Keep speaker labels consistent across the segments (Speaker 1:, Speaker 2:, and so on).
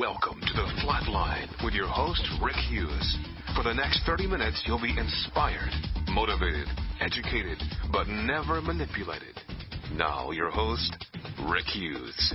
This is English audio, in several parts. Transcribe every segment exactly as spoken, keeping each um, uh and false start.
Speaker 1: Welcome to the Flatline with your host, Rick Hughes. For the next thirty minutes, you'll be inspired, motivated, educated, but never manipulated. Now, your host, Rick Hughes.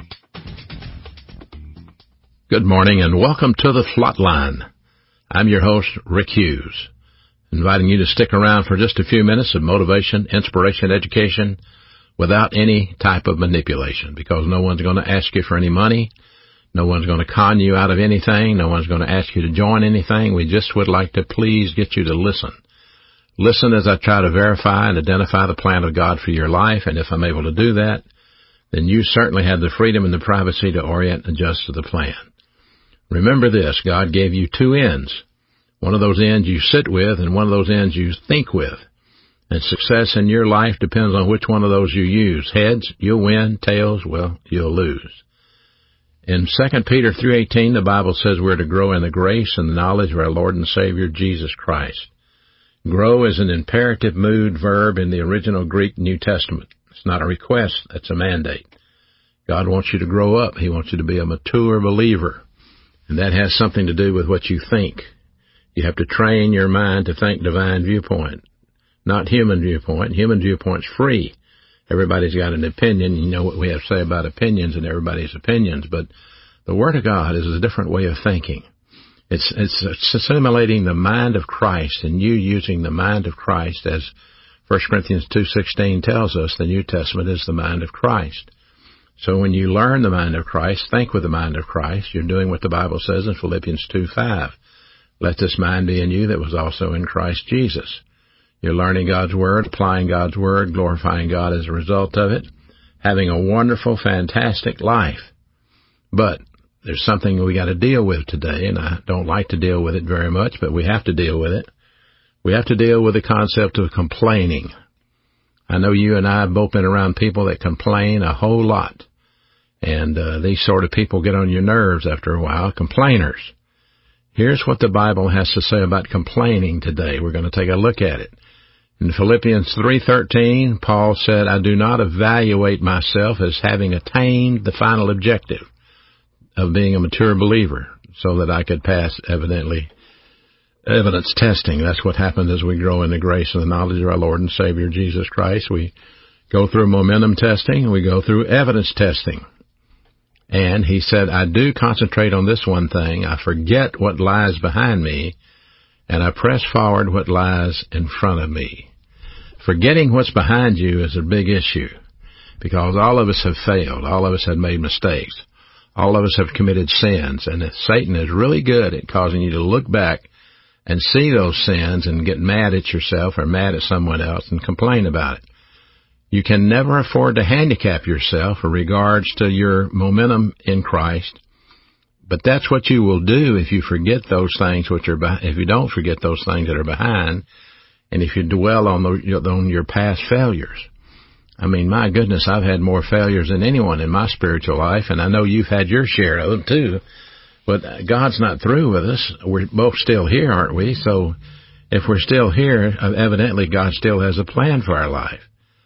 Speaker 2: Good morning and welcome to the Flatline. I'm your host, Rick Hughes, inviting you to stick around for just a few minutes of motivation, inspiration, education, without any type of manipulation, because no one's going to ask you for any money. No one's going to con you out of anything. No one's going to ask you to join anything. We just would like to please get you to listen. Listen as I try to verify and identify the plan of God for your life, and if I'm able to do that, then you certainly have the freedom and the privacy to orient and adjust to the plan. Remember this, God gave you two ends. One of those ends you sit with and one of those ends you think with. And success in your life depends on which one of those you use. Heads, you'll win. Tails, well, you'll lose. In Second Peter three eighteen, the Bible says we're to grow in the grace and the knowledge of our Lord and Savior, Jesus Christ. Grow is an imperative mood verb in the original Greek New Testament. It's not a request, it's a mandate. God wants you to grow up. He wants you to be a mature believer. And that has something to do with what you think. You have to train your mind to think divine viewpoint, not human viewpoint. Human viewpoint's free. Everybody's got an opinion. You know what we have to say about opinions and everybody's opinions, but the Word of God is a different way of thinking. It's, it's, it's assimilating the mind of Christ and you using the mind of Christ, as First Corinthians two sixteen tells us. The New Testament is the mind of Christ. So when you learn the mind of Christ, think with the mind of Christ, you're doing what the Bible says in Philippians two five. Let this mind be in you that was also in Christ Jesus. You're learning God's Word, applying God's Word, glorifying God as a result of it, having a wonderful, fantastic life. But there's something we got to deal with today, and I don't like to deal with it very much, but we have to deal with it. We have to deal with the concept of complaining. I know you and I have both been around people that complain a whole lot, and uh, these sort of people get on your nerves after a while, complainers. Here's what the Bible has to say about complaining today. We're going to take a look at it. In Philippians three thirteen, Paul said, I do not evaluate myself as having attained the final objective of being a mature believer so that I could pass evidently evidence testing. That's what happens as we grow in the grace and the knowledge of our Lord and Savior Jesus Christ. We go through momentum testing and we go through evidence testing. And he said, I do concentrate on this one thing. I forget what lies behind me, and I press forward what lies in front of me. Forgetting what's behind you is a big issue, because all of us have failed. All of us have made mistakes. All of us have committed sins, and Satan is really good at causing you to look back and see those sins and get mad at yourself or mad at someone else and complain about it. You can never afford to handicap yourself in regards to your momentum in Christ. But that's what you will do if you forget those things which are, if you don't forget those things that are behind, and if you dwell on the, on your past failures. I mean, my goodness, I've had more failures than anyone in my spiritual life, and I know you've had your share of them too. But God's not through with us. We're both still here, aren't we? So if we're still here, evidently God still has a plan for our life.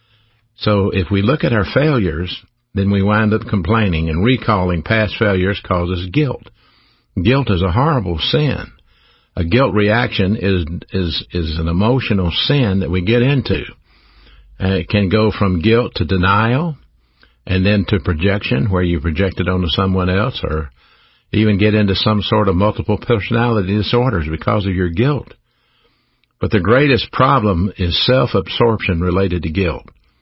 Speaker 2: So if we look at our failures, then we wind up complaining, and recalling past failures causes guilt. Guilt is a horrible sin. A guilt reaction is is is an emotional sin that we get into. And it can go from guilt to denial, and then to projection, where you project it onto someone else, or even get into some sort of multiple personality disorders because of your guilt. But the greatest problem is self-absorption related to guilt.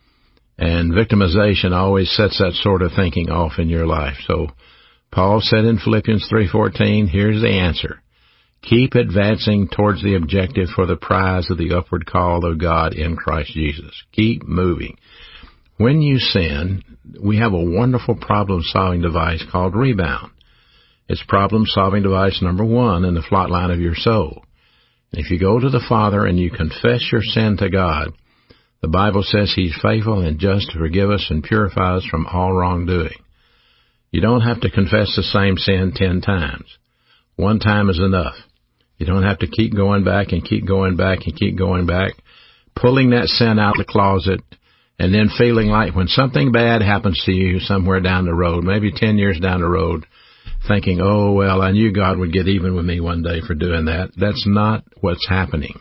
Speaker 2: And victimization always sets that sort of thinking off in your life. So Paul said in Philippians three fourteen, here's the answer. Keep advancing towards the objective for the prize of the upward call of God in Christ Jesus. Keep moving. When you sin, we have a wonderful problem-solving device called rebound. It's problem-solving device number one in the flatline of your soul. If you go to the Father and you confess your sin to God, the Bible says He's faithful and just to forgive us and purify us from all wrongdoing. You don't have to confess the same sin ten times. One time is enough. You don't have to keep going back and keep going back and keep going back, pulling that sin out of the closet, and then feeling like when something bad happens to you somewhere down the road, maybe ten years down the road, thinking, oh, well, I knew God would get even with me one day for doing that. That's not what's happening.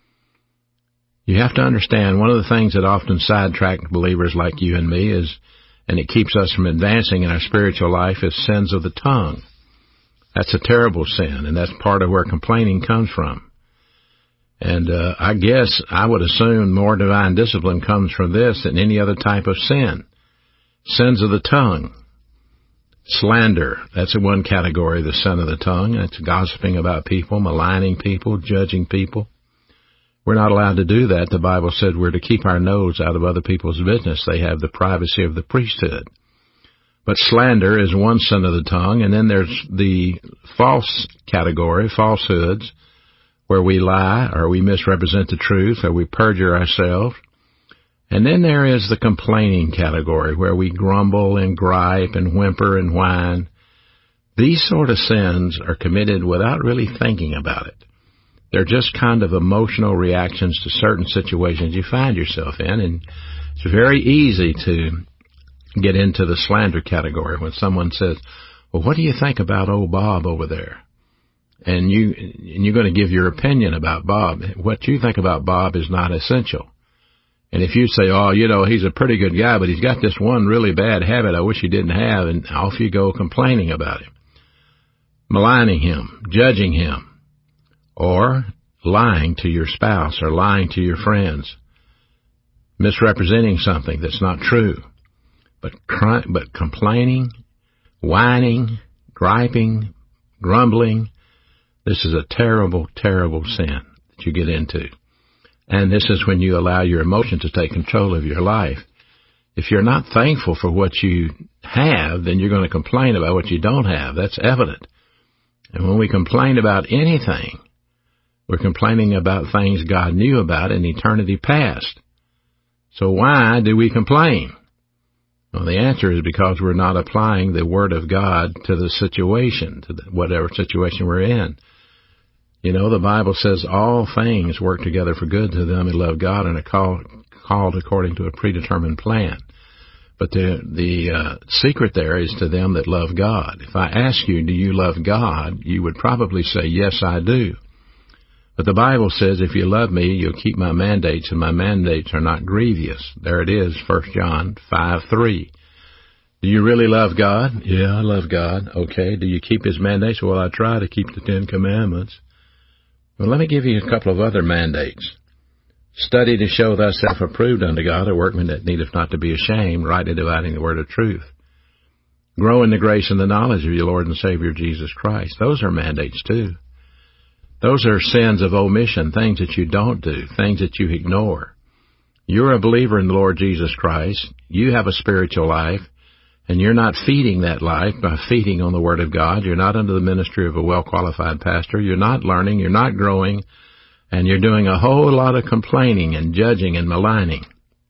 Speaker 2: You have to understand, one of the things that often sidetrack believers like you and me is, and it keeps us from advancing in our spiritual life, is sins of the tongue. That's a terrible sin, and that's part of where complaining comes from. And uh, I guess I would assume more divine discipline comes from this than any other type of sin. Sins of the tongue. Slander, that's one category, the sin of the tongue. It's gossiping about people, maligning people, judging people. We're not allowed to do that. The Bible said we're to keep our nose out of other people's business. They have the privacy of the priesthood. But slander is one sin of the tongue, and then there's the false category, falsehoods, where we lie or we misrepresent the truth or we perjure ourselves. And then there is the complaining category, where we grumble and gripe and whimper and whine. These sort of sins are committed without really thinking about it. They're just kind of emotional reactions to certain situations you find yourself in, and it's very easy to get into the slander category when someone says, well, what do you think about old Bob over there? And, you, and you're going to give your opinion about Bob. What you think about Bob is not essential. And if you say, oh, you know, he's a pretty good guy, but he's got this one really bad habit I wish he didn't have, and off you go complaining about him, maligning him, judging him, or lying to your spouse or lying to your friends, misrepresenting something that's not true. But cry, but complaining, whining, griping, grumbling, this is a terrible, terrible sin that you get into. And this is when you allow your emotions to take control of your life. If you're not thankful for what you have, then you're going to complain about what you don't have. That's evident. And when we complain about anything, we're complaining about things God knew about in eternity past. So why do we complain? Well, the answer is because we're not applying the Word of God to the situation, to the, whatever situation we're in. You know, the Bible says all things work together for good to them who love God and are called, called according to a predetermined plan. But the the uh, secret there is to them that love God. If I ask you, do you love God, you would probably say, yes, I do. But the Bible says, if you love me, you'll keep my mandates, and my mandates are not grievous. There it is, First John five three. Do you really love God? Yeah, I love God. Okay. Do you keep His mandates? Well, I try to keep the Ten Commandments. Well, let me give you a couple of other mandates. Study to show thyself approved unto God, a workman that needeth not to be ashamed, rightly dividing the word of truth. Grow in the grace and the knowledge of your Lord and Savior Jesus Christ. Those are mandates too. Those are sins of omission, things that you don't do, things that you ignore. You're a believer in the Lord Jesus Christ. You have a spiritual life, and you're not feeding that life by feeding on the Word of God. You're not under the ministry of a well-qualified pastor. You're not learning. You're not growing. And you're doing a whole lot of complaining and judging and maligning.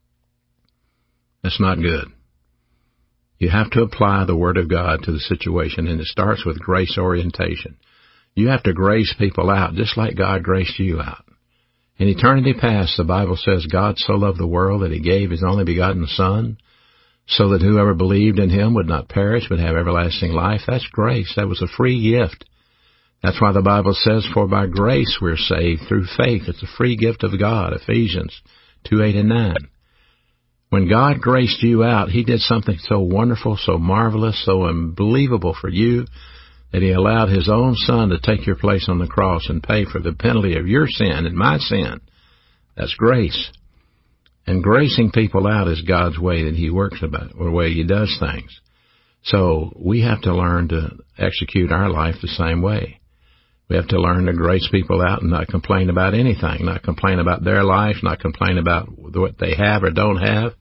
Speaker 2: That's not good. You have to apply the Word of God to the situation, and it starts with grace orientation. You have to grace people out just like God graced you out. In eternity past, the Bible says God so loved the world that He gave His only begotten Son so that whoever believed in Him would not perish but have everlasting life. That's grace. That was a free gift. That's why the Bible says, for by grace we're saved through faith. It's a free gift of God, Ephesians two, eight, and nine. When God graced you out, He did something so wonderful, so marvelous, so unbelievable for you, that He allowed His own Son to take your place on the cross and pay for the penalty of your sin and my sin. That's grace. And gracing people out is God's way that He works about, or the way He does things. So we have to learn to execute our life the same way. We have to learn to grace people out and not complain about anything, not complain about their life, not complain about what they have or don't have.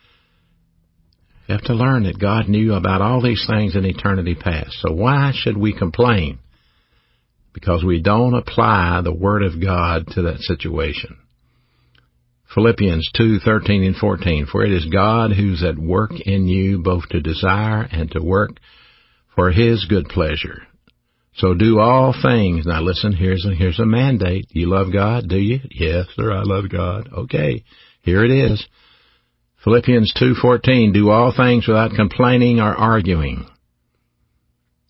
Speaker 2: You have to learn that God knew about all these things in eternity past. So why should we complain? Because we don't apply the Word of God to that situation. Philippians two, thirteen and fourteen, for it is God who's at work in you both to desire and to work for His good pleasure. So do all things. Now listen, here's a, here's a mandate. You love God, do you? Yes, sir, I love God. Okay, here it is. Philippians two fourteen, do all things without complaining or arguing.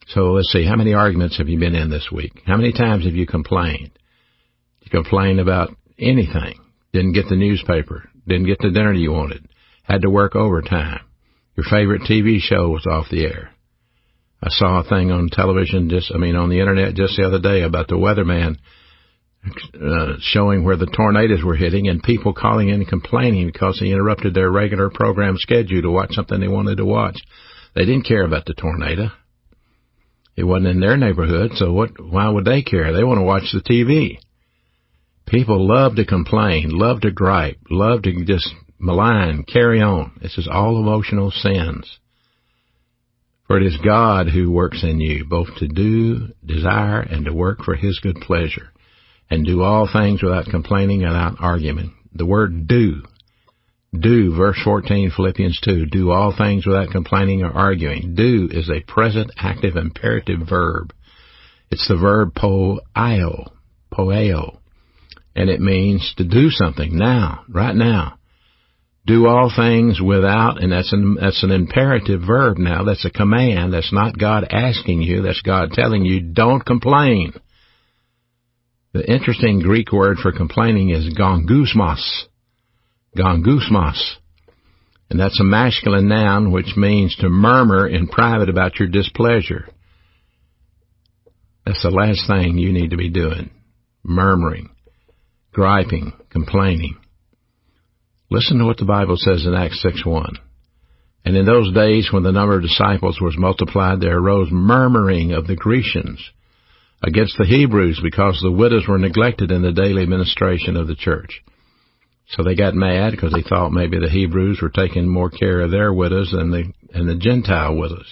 Speaker 2: So let's see, how many arguments have you been in this week? How many times have you complained? You complained about anything. Didn't get the newspaper. Didn't get the dinner you wanted. Had to work overtime. Your favorite T V show was off the air. I saw a thing on television, just, I mean, on the internet just the other day about the weatherman uh, showing where the tornadoes were hitting and people calling in and complaining because he interrupted their regular program schedule to watch something they wanted to watch. They didn't care about the tornado. It wasn't in their neighborhood, so what? Why would they care? They want to watch the T V. People love to complain, love to gripe, love to just malign, carry on. This is all emotional sins. For it is God who works in you, both to do, desire, and to work for His good pleasure, and do all things without complaining and without arguing. The word do. Do, verse fourteen, Philippians two, do all things without complaining or arguing. Do is a present active imperative verb. It's the verb poeo, poeo, and it means to do something now, right now. Do all things without, and that's an, that's an imperative verb now. That's a command. That's not God asking you. That's God telling you, don't complain. The interesting Greek word for complaining is gongousmos. Gongousmos. And that's a masculine noun which means to murmur in private about your displeasure. That's the last thing you need to be doing. Murmuring, griping, complaining. Listen to what the Bible says in Acts six one. And in those days when the number of disciples was multiplied, there arose murmuring of the Grecians against the Hebrews because the widows were neglected in the daily administration of the church. So they got mad because they thought maybe the Hebrews were taking more care of their widows than the, and the Gentile widows.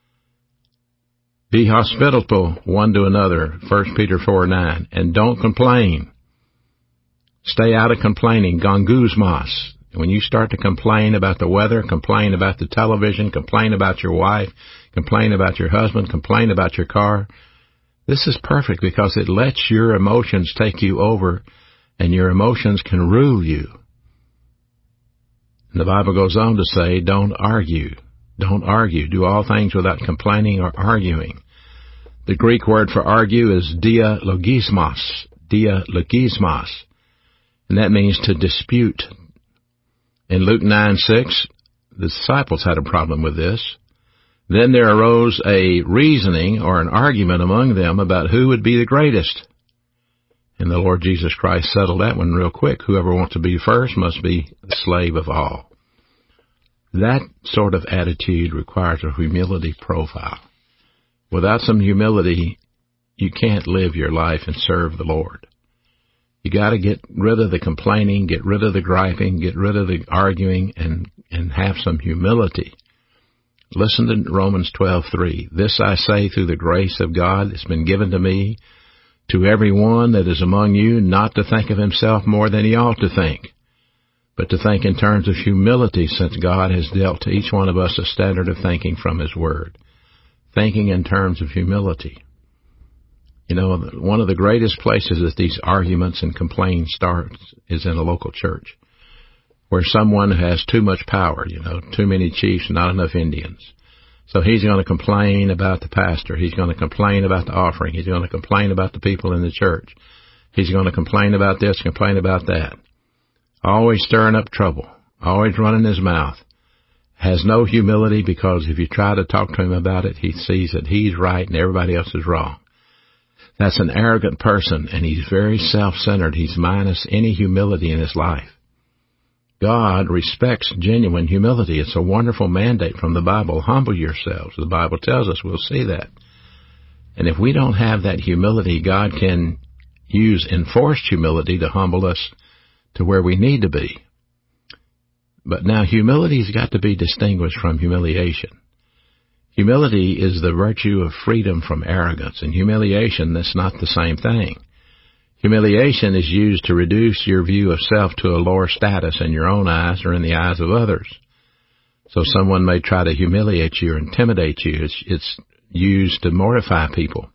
Speaker 2: Be hospitable one to another, First Peter four nine, and don't complain. Stay out of complaining, gongousmos. When you start to complain about the weather, complain about the television, complain about your wife, complain about your husband, complain about your car, this is perfect because it lets your emotions take you over and your emotions can rule you. And the Bible goes on to say, don't argue. Don't argue. Do all things without complaining or arguing. The Greek word for argue is dialogismos. Dialogismos. And that means to dispute. In Luke nine six, the disciples had a problem with this. Then there arose a reasoning or an argument among them about who would be the greatest. And the Lord Jesus Christ settled that one real quick. Whoever wants to be first must be the slave of all. That sort of attitude requires a humility profile. Without some humility, you can't live your life and serve the Lord. You got to get rid of the complaining, get rid of the griping, get rid of the arguing, and, and have some humility. Listen to Romans twelve three. This I say through the grace of God that's been given to me, to every one that is among you, not to think of himself more than he ought to think, but to think in terms of humility, since God has dealt to each one of us a standard of thinking from His Word. Thinking in terms of humility. You know, one of the greatest places that these arguments and complaints start is in a local church, where someone has too much power, you know, too many chiefs, not enough Indians. So he's going to complain about the pastor. He's going to complain about the offering. He's going to complain about the people in the church. He's going to complain about this, complain about that. Always stirring up trouble, always running his mouth. Has no humility because if you try to talk to him about it, he sees that he's right and everybody else is wrong. That's an arrogant person, and he's very self-centered. He's minus any humility in his life. God respects genuine humility. It's a wonderful mandate from the Bible. Humble yourselves. The Bible tells us we'll see that. And if we don't have that humility, God can use enforced humility to humble us to where we need to be. But now humility's got to be distinguished from humiliation. Humility is the virtue of freedom from arrogance, and humiliation, that's not the same thing. Humiliation is used to reduce your view of self to a lower status in your own eyes or in the eyes of others. So someone may try to humiliate you or intimidate you. It's, it's used to mortify people.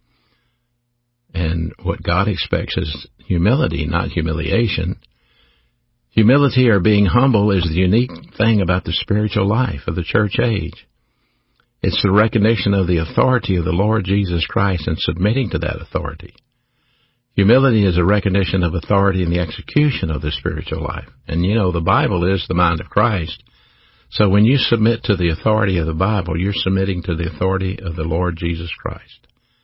Speaker 2: And what God expects is humility, not humiliation. Humility or being humble is the unique thing about the spiritual life of the church age. It's the recognition of the authority of the Lord Jesus Christ and submitting to that authority. Humility is a recognition of authority in the execution of the spiritual life. And you know, the Bible is the mind of Christ. So when you submit to the authority of the Bible, you're submitting to the authority of the Lord Jesus Christ.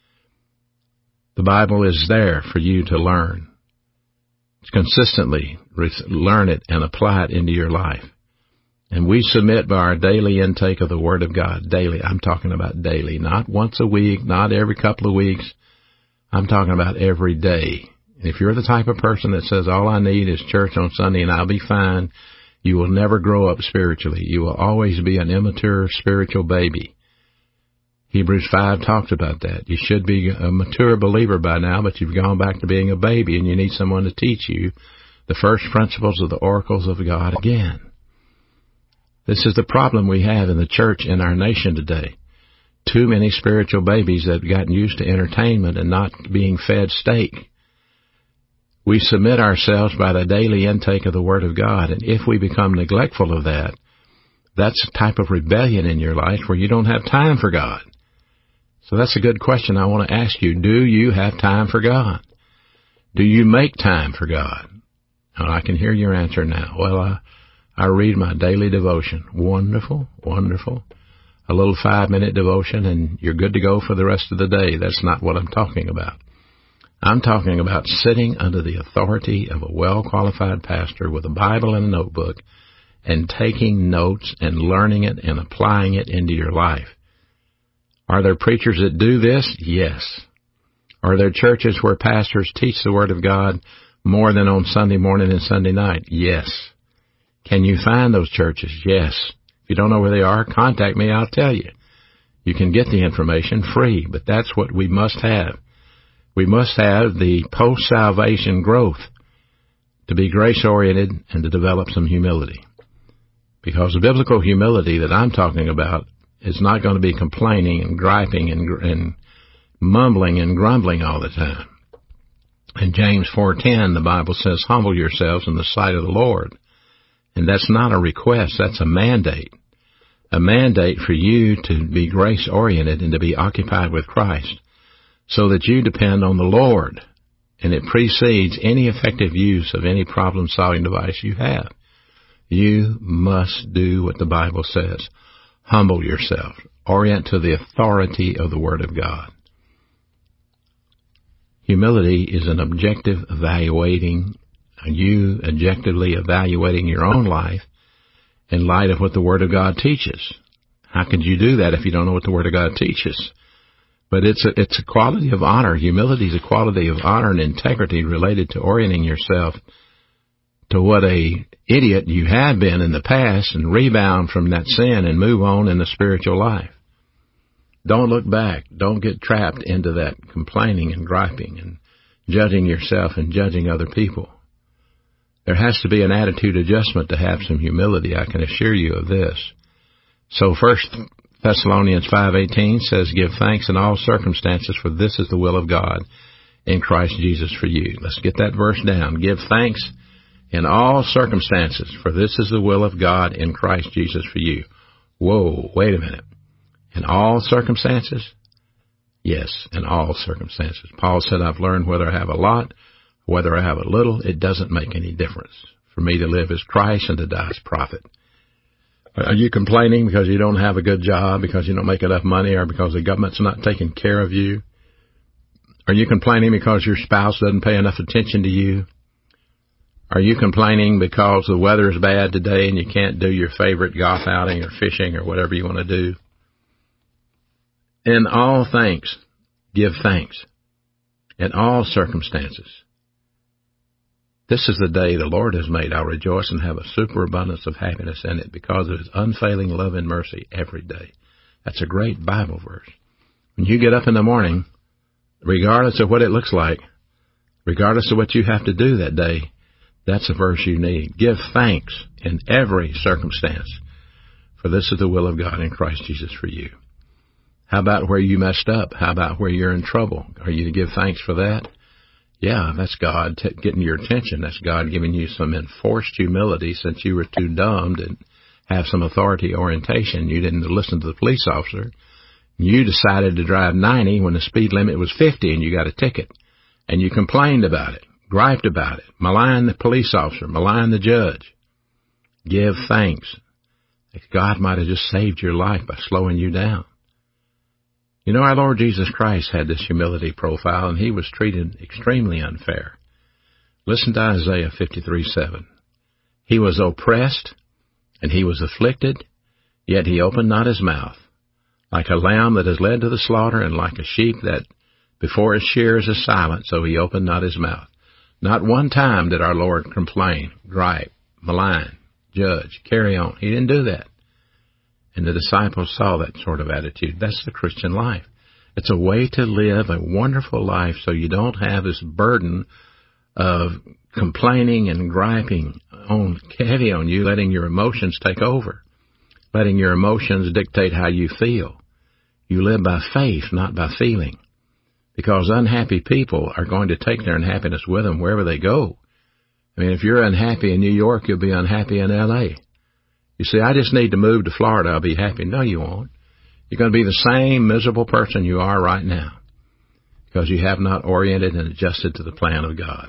Speaker 2: The Bible is there for you to learn. Consistently learn it and apply it into your life. And we submit by our daily intake of the Word of God. Daily. I'm talking about daily. Not once a week, not every couple of weeks. I'm talking about every day. If you're the type of person that says, all I need is church on Sunday and I'll be fine, you will never grow up spiritually. You will always be an immature spiritual baby. Hebrews five talks about that. You should be a mature believer by now, but you've gone back to being a baby, and you need someone to teach you the first principles of the oracles of God again. This is the problem we have in the church in our nation today. Too many spiritual babies that have gotten used to entertainment and not being fed steak. We submit ourselves by the daily intake of the Word of God, and if we become neglectful of that, that's a type of rebellion in your life where you don't have time for God. So that's a good question I want to ask you. Do you have time for God? Do you make time for God? And I can hear your answer now. Well, I, I read my daily devotion. Wonderful, wonderful. A little five-minute devotion, and you're good to go for the rest of the day. That's not what I'm talking about. I'm talking about sitting under the authority of a well-qualified pastor with a Bible and a notebook and taking notes and learning it and applying it into your life. Are there preachers that do this? Yes. Are there churches where pastors teach the Word of God more than on Sunday morning and Sunday night? Yes. Can you find those churches? Yes. If you don't know where they are, contact me. I'll tell you. You can get the information free, but that's what we must have. We must have the post-salvation growth to be grace-oriented and to develop some humility. Because the biblical humility that I'm talking about is not going to be complaining and griping and, and mumbling and grumbling all the time. In James four ten, the Bible says, humble yourselves in the sight of the Lord. And that's not a request, that's a mandate. A mandate for you to be grace-oriented and to be occupied with Christ so that you depend on the Lord. And it precedes any effective use of any problem-solving device you have. You must do what the Bible says. Humble yourself. Orient to the authority of the Word of God. Humility is an objective evaluating, you objectively evaluating your own life in light of what the Word of God teaches. How could you do that if you don't know what the Word of God teaches? But it's a, it's a quality of honor. Humility is a quality of honor and integrity related to orienting yourself to what a idiot you have been in the past and rebound from that sin and move on in the spiritual life. Don't look back. Don't get trapped into that complaining and griping and judging yourself and judging other people. There has to be an attitude adjustment to have some humility. I can assure you of this. So First Thessalonians five eighteen says, give thanks in all circumstances, for this is the will of God in Christ Jesus for you. Let's get that verse down. Give thanks in all circumstances, for this is the will of God in Christ Jesus for you. Whoa, wait a minute. In all circumstances? Yes, in all circumstances. Paul said, I've learned whether I have a lot, whether I have a little, it doesn't make any difference. For me to live is Christ and to die is profit. Are you complaining because you don't have a good job, because you don't make enough money, or because the government's not taking care of you? Are you complaining because your spouse doesn't pay enough attention to you? Are you complaining because the weather is bad today and you can't do your favorite golf outing or fishing or whatever you want to do? In all things, give thanks. In all circumstances. This is the day the Lord has made. I'll rejoice and have a superabundance of happiness in it because of His unfailing love and mercy every day. That's a great Bible verse. When you get up in the morning, regardless of what it looks like, regardless of what you have to do that day, that's a verse you need. Give thanks in every circumstance, for this is the will of God in Christ Jesus for you. How about where you messed up? How about where you're in trouble? Are you to give thanks for that? Yeah, that's God t- getting your attention. That's God giving you some enforced humility since you were too dumb to have some authority orientation. You didn't listen to the police officer. You decided to drive ninety when the speed limit was fifty and you got a ticket. And you complained about it, griped about it, maligned the police officer, maligned the judge. Give thanks that God might have just saved your life by slowing you down. You know, our Lord Jesus Christ had this humility profile, and he was treated extremely unfair. Listen to Isaiah fifty-three seven. He was oppressed, and he was afflicted, yet he opened not his mouth. Like a lamb that is led to the slaughter, and like a sheep that before his shears is silent, so he opened not his mouth. Not one time did our Lord complain, gripe, malign, judge, carry on. He didn't do that. And the disciples saw that sort of attitude. That's the Christian life. It's a way to live a wonderful life so you don't have this burden of complaining and griping on heavy on you, letting your emotions take over, letting your emotions dictate how you feel. You live by faith, not by feeling, because unhappy people are going to take their unhappiness with them wherever they go. I mean, if you're unhappy in New York, you'll be unhappy in L A. You see, I just need to move to Florida, I'll be happy. No, you won't. You're going to be the same miserable person you are right now because you have not oriented and adjusted to the plan of God.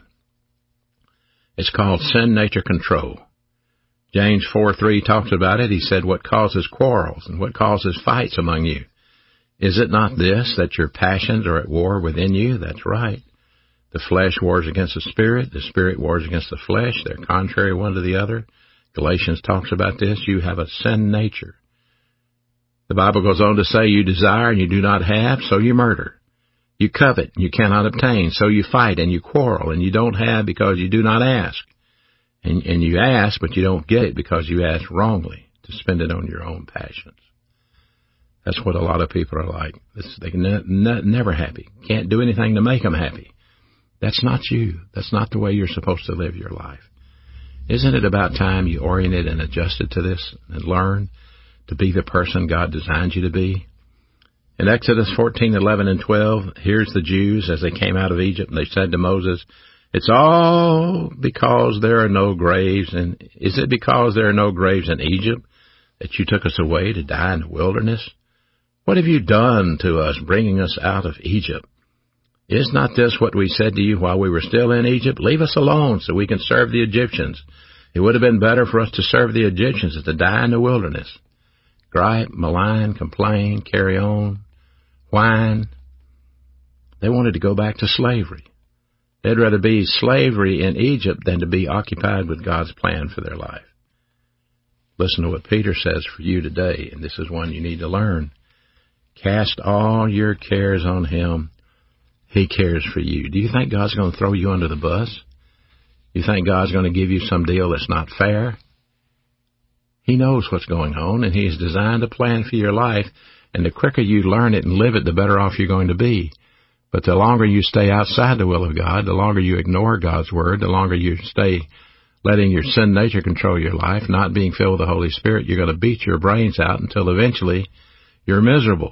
Speaker 2: It's called sin nature control. James four three talks about it. He said, what causes quarrels and what causes fights among you? Is it not this, that your passions are at war within you? That's right. The flesh wars against the spirit. The spirit wars against the flesh. They're contrary one to the other. Galatians talks about this. You have a sin nature. The Bible goes on to say, you desire and you do not have, so you murder. You covet and you cannot obtain, so you fight and you quarrel, and you don't have because you do not ask. And, and you ask, but you don't get it because you ask wrongly to spend it on your own passions. That's what a lot of people are like. It's, they're ne- ne- never happy. Can't do anything to make them happy. That's not you. That's not the way you're supposed to live your life. Isn't it about time you oriented and adjusted to this and learn to be the person God designed you to be? In Exodus fourteen eleven and twelve, here's the Jews as they came out of Egypt, and they said to Moses, it's all because there are no graves. And is it because there are no graves in Egypt that you took us away to die in the wilderness? What have you done to us, bringing us out of Egypt? Is not this what we said to you while we were still in Egypt? Leave us alone so we can serve the Egyptians. It would have been better for us to serve the Egyptians than to die in the wilderness. Gripe, malign, complain, carry on, whine. They wanted to go back to slavery. They'd rather be slavery in Egypt than to be occupied with God's plan for their life. Listen to what Peter says for you today, and this is one you need to learn. Cast all your cares on him. He cares for you. Do you think God's going to throw you under the bus? You think God's going to give you some deal that's not fair? He knows what's going on, and He's designed a plan for your life, and the quicker you learn it and live it, the better off you're going to be. But the longer you stay outside the will of God, the longer you ignore God's Word, the longer you stay letting your sin nature control your life, not being filled with the Holy Spirit, you're going to beat your brains out until eventually you're miserable.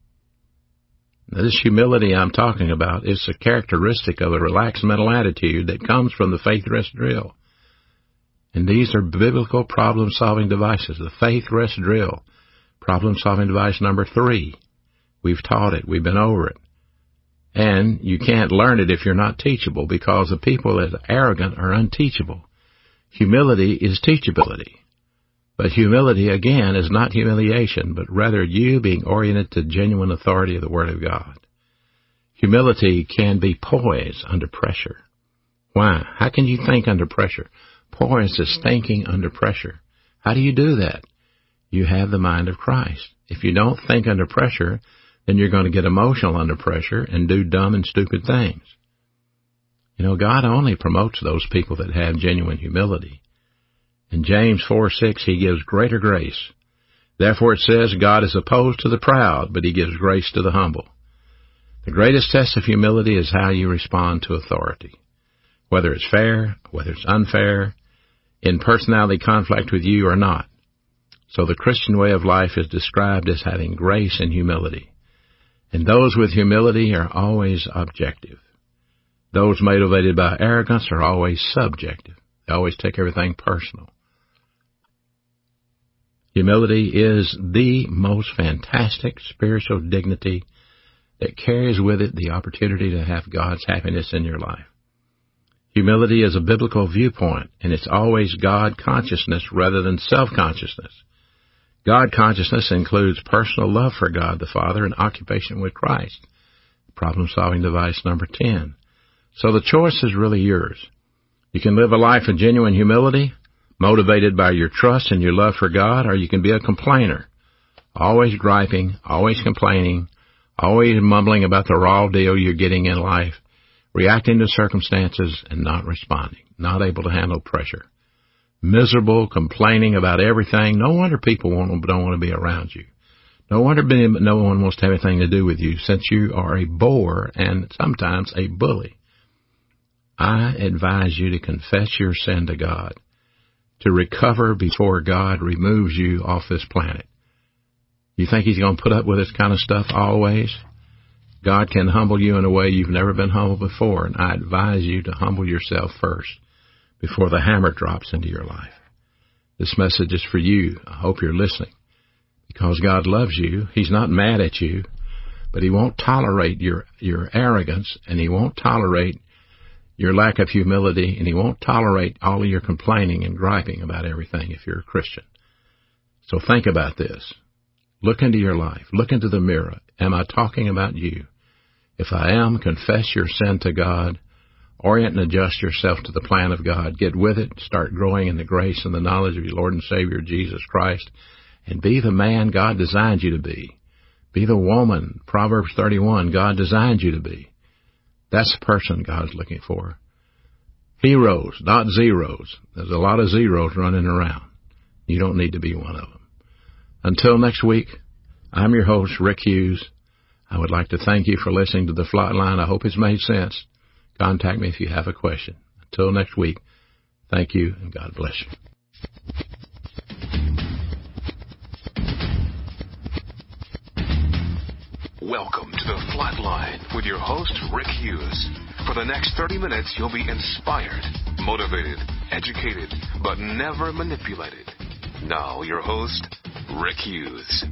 Speaker 2: Now, this humility I'm talking about is a characteristic of a relaxed mental attitude that comes from the faith rest drill. And these are biblical problem-solving devices. The faith rest drill, problem-solving device number three. We've taught it. We've been over it. And you can't learn it if you're not teachable, because the people that are arrogant are unteachable. Humility is teachability. But humility, again, is not humiliation, but rather you being oriented to genuine authority of the Word of God. Humility can be poise under pressure. Why? How can you think under pressure? Poise is thinking under pressure. How do you do that? You have the mind of Christ. If you don't think under pressure, then you're going to get emotional under pressure and do dumb and stupid things. You know, God only promotes those people that have genuine humility. In James four six, He gives greater grace. Therefore it says, God is opposed to the proud, but He gives grace to the humble. The greatest test of humility is how you respond to authority. Whether it's fair, whether it's unfair, in personality conflict with you or not. So the Christian way of life is described as having grace and humility. And those with humility are always objective. Those motivated by arrogance are always subjective. They always take everything personal. Humility is the most fantastic spiritual dignity that carries with it the opportunity to have God's happiness in your life. Humility is a biblical viewpoint, and it's always God consciousness rather than self-consciousness. God consciousness includes personal love for God the Father and occupation with Christ. Problem-solving device number ten. So the choice is really yours. You can live a life of genuine humility, motivated by your trust and your love for God, or you can be a complainer, always griping, always complaining, always mumbling about the raw deal you're getting in life, reacting to circumstances and not responding, not able to handle pressure. Miserable, complaining about everything. No wonder people won't, don't want to be around you. No wonder no one wants to have anything to do with you, since you are a bore and sometimes a bully. I advise you to confess your sin to God, to recover before God removes you off this planet. You think He's going to put up with this kind of stuff always? God can humble you in a way you've never been humbled before, and I advise you to humble yourself first before the hammer drops into your life. This message is for you. I hope you're listening. Because God loves you, He's not mad at you, but He won't tolerate your, your arrogance, and He won't tolerate your lack of humility, and He won't tolerate all of your complaining and griping about everything if you're a Christian. So think about this. Look into your life. Look into the mirror. Am I talking about you? If I am, confess your sin to God. Orient and adjust yourself to the plan of God. Get with it. Start growing in the grace and the knowledge of your Lord and Savior, Jesus Christ. And be the man God designed you to be. Be the woman, Proverbs thirty-one, God designed you to be. That's the person God's looking for. Heroes, not zeros. There's a lot of zeros running around. You don't need to be one of them. Until next week, I'm your host, Rick Hughes. I would like to thank you for listening to The Flatline. I hope it's made sense. Contact me if you have a question. Until next week, thank you and God bless you.
Speaker 1: Welcome to The Flatline with your host, Rick Hughes. For the next thirty minutes, you'll be inspired, motivated, educated, but never manipulated. Now, your host, Rick Hughes.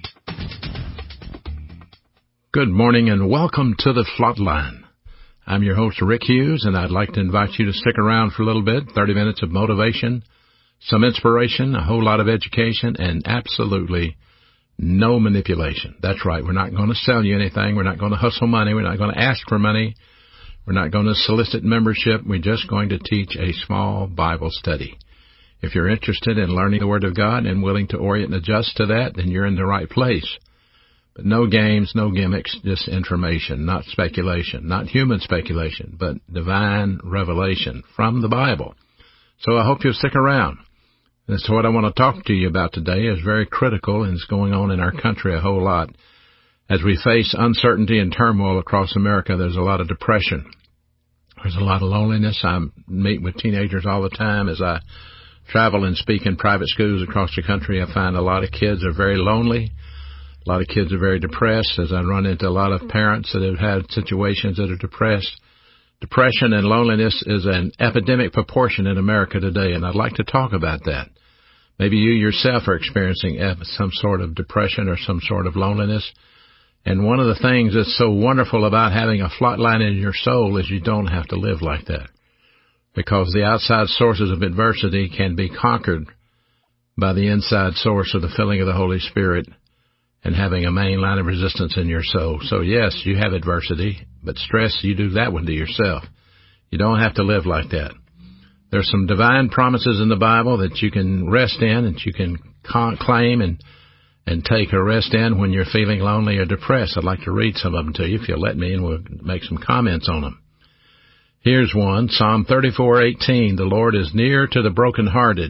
Speaker 2: Good morning and welcome to The Flatline. I'm your host, Rick Hughes, and I'd like to invite you to stick around for a little bit, thirty minutes of motivation, some inspiration, a whole lot of education, and absolutely no manipulation. That's right. We're not going to sell you anything. We're not going to hustle money. We're not going to ask for money. We're not going to solicit membership. We're just going to teach a small Bible study. If you're interested in learning the Word of God and willing to orient and adjust to that, then you're in the right place. But no games, no gimmicks, just information, not speculation, not human speculation, but divine revelation from the Bible. So I hope you'll stick around. And so what I want to talk to you about today is very critical, and it's going on in our country a whole lot. As we face uncertainty and turmoil across America, there's a lot of depression. There's a lot of loneliness. I meet with teenagers all the time. As I travel and speak in private schools across the country, I find a lot of kids are very lonely. A lot of kids are very depressed. As I run into a lot of parents that have had situations that are depressed. Depression and loneliness is an epidemic proportion in America today, and I'd like to talk about that. Maybe you yourself are experiencing some sort of depression or some sort of loneliness. And one of the things that's so wonderful about having a flatline in your soul is you don't have to live like that. Because the outside sources of adversity can be conquered by the inside source of the filling of the Holy Spirit and having a main line of resistance in your soul. So yes, you have adversity, but stress, you do that one to yourself. You don't have to live like that. There's some divine promises in the Bible that you can rest in, that you can claim and and take a rest in when you're feeling lonely or depressed. I'd like to read some of them to you if you'll let me, and we'll make some comments on them. Here's one, Psalm thirty-four eighteen. The Lord is near to the brokenhearted.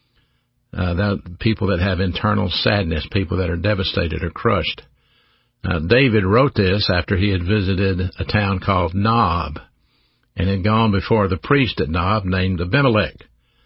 Speaker 2: Uh, that people that have internal sadness, people that are devastated or crushed. Uh, David wrote this after he had visited a town called Nob, and had gone before the priest at Nob named Abimelech.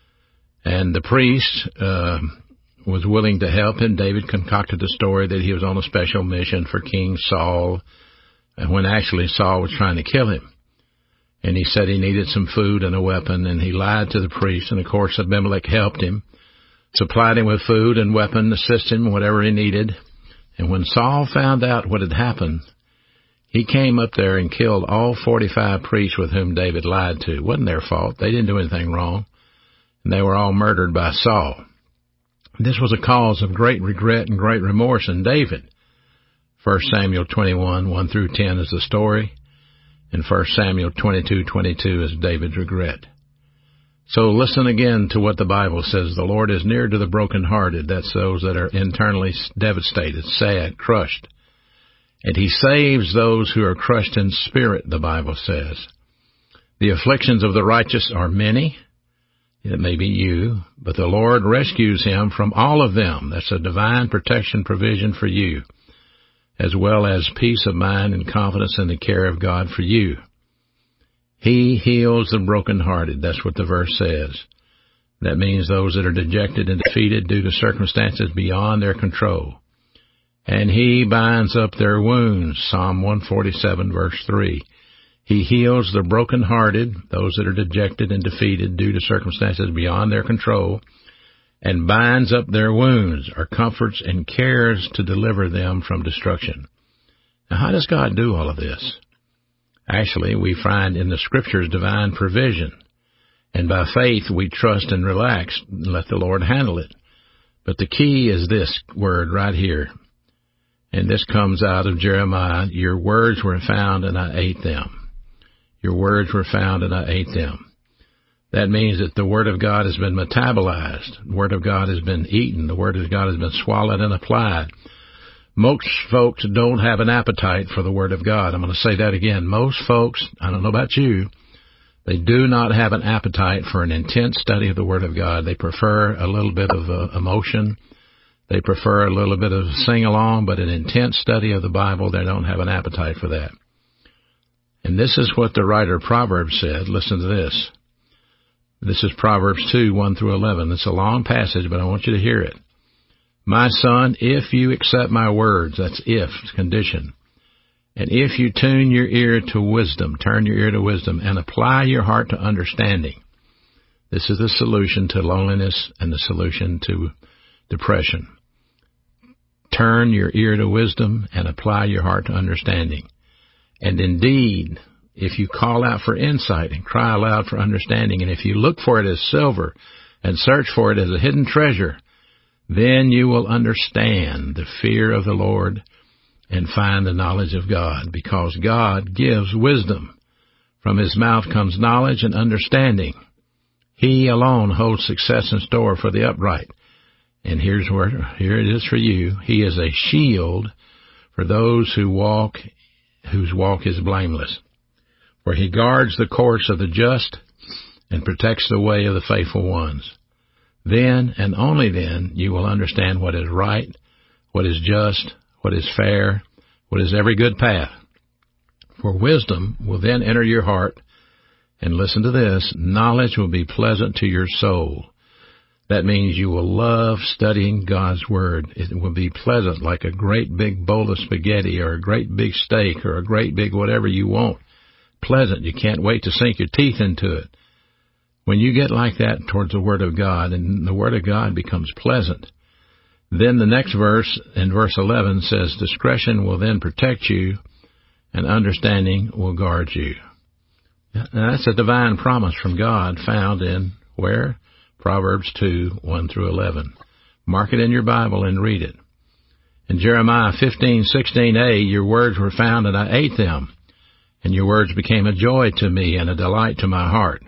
Speaker 2: And the priest uh, was willing to help him. David concocted the story that he was on a special mission for King Saul, when actually Saul was trying to kill him. And he said he needed some food and a weapon, and he lied to the priest. And, of course, Abimelech helped him. supplied him with food and weapon, assisted him whatever he needed. And when Saul found out what had happened, he came up there and killed all forty-five priests with whom David lied to. It wasn't their fault. They didn't do anything wrong. And they were all murdered by Saul. This was a cause of great regret and great remorse in David. First Samuel twenty-one, one through ten is the story, and First Samuel twenty-two, twenty-two is David's regret. So listen again to what the Bible says. The Lord is near to the brokenhearted. That's those that are internally devastated, sad, crushed. And he saves those who are crushed in spirit, the Bible says. The afflictions of the righteous are many. It may be you, but the Lord rescues him from all of them. That's a divine protection provision for you, as well as peace of mind and confidence in the care of God for you. He heals the brokenhearted. That's what the verse says. That means those that are dejected and defeated due to circumstances beyond their control. And he binds up their wounds. Psalm one forty-seven, verse three. He heals the brokenhearted, those that are dejected and defeated due to circumstances beyond their control, and binds up their wounds, or comforts and cares to deliver them from destruction. Now, how does God do all of this? Actually, we find in the Scriptures divine provision, and by faith we trust and relax and let the Lord handle it. But the key is this word right here, and this comes out of Jeremiah. Your words were found and I ate them. Your words were found and I ate them. That means that the Word of God has been metabolized. The Word of God has been eaten. The Word of God has been swallowed and applied. Most folks don't have an appetite for the Word of God. I'm going to say that again. Most folks, I don't know about you, they do not have an appetite for an intense study of the Word of God. They prefer a little bit of uh, emotion. They prefer a little bit of sing-along, but an intense study of the Bible, they don't have an appetite for that. And this is what the writer of Proverbs said. Listen to this. This is Proverbs two, one through eleven. It's a long passage, but I want you to hear it. My son, if you accept my words, that's if, condition, and if you tune your ear to wisdom, turn your ear to wisdom, and apply your heart to understanding. This is the solution to loneliness and the solution to depression. Turn your ear to wisdom and apply your heart to understanding. And indeed, if you call out for insight and cry aloud for understanding, and if you look for it as silver and search for it as a hidden treasure, then you will understand the fear of the Lord and find the knowledge of God, because God gives wisdom. From his mouth comes knowledge and understanding. He alone holds success in store for the upright. And here's where, here it is for you. He is a shield for those who walk, whose walk is blameless. For he guards the course of the just and protects the way of the faithful ones. Then, and only then, you will understand what is right, what is just, what is fair, what is every good path. For wisdom will then enter your heart, and listen to this, knowledge will be pleasant to your soul. That means you will love studying God's Word. It will be pleasant, like a great big bowl of spaghetti or a great big steak or a great big whatever you want. Pleasant. You can't wait to sink your teeth into it. When you get like that towards the Word of God, and the Word of God becomes pleasant, then the next verse, in verse eleven, says, discretion will then protect you, and understanding will guard you. Now, that's a divine promise from God found in, where? Proverbs two, one through eleven. Mark it in your Bible and read it. In Jeremiah fifteen, sixteen a, your words were found and I ate them, and your words became a joy to me and a delight to my heart.